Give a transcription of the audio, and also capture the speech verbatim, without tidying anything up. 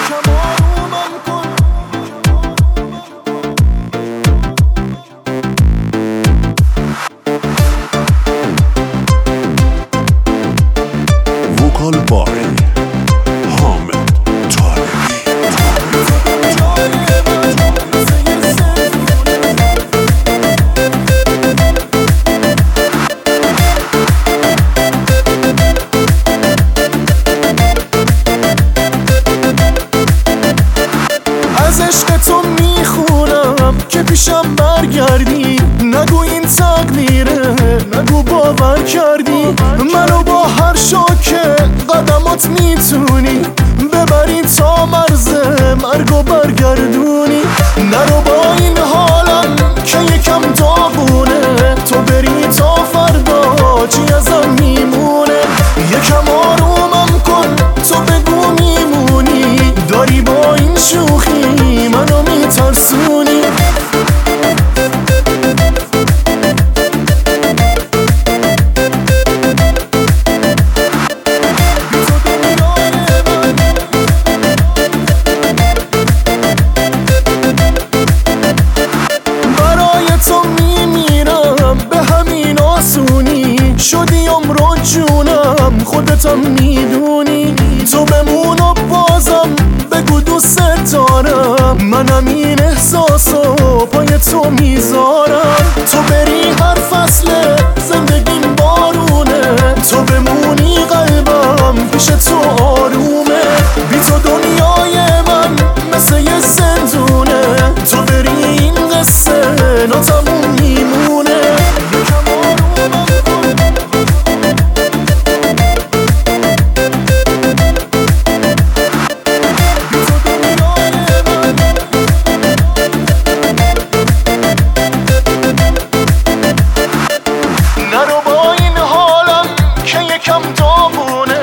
یکم آرومم کن. وکال بای حامد طالبی. از عشق تو میخونم که پیشم برگردی، نگو این تقدیره، نگو باور کردی منو با هر شوکه قدمات میتونی ببری تا مرز مرگو برگردونی. نرو با این حالم که یکم داغونه، تو بری تا فردا چی ازم میمونه. یکم آرومم کن، تو بگو میمونی، داری با این شوخی منو میترسونی. برای تو میمیرم به همین آسونی، شدی عمر جونم خودتم میدونی. تو بمون و بازم بگو دوست دارم، منم این احساسو پای تو میذارم. تو بری هر فصل زندگیم بارونه، تو بمونی قلبم پیش تو آرومه. بی تو دنیای من مثل یه زندونه، تو بری این قصه ناتموم میمونه. یکم آرومم کن. بی تو دنیای من نرو با این حالم که یکم داغونه،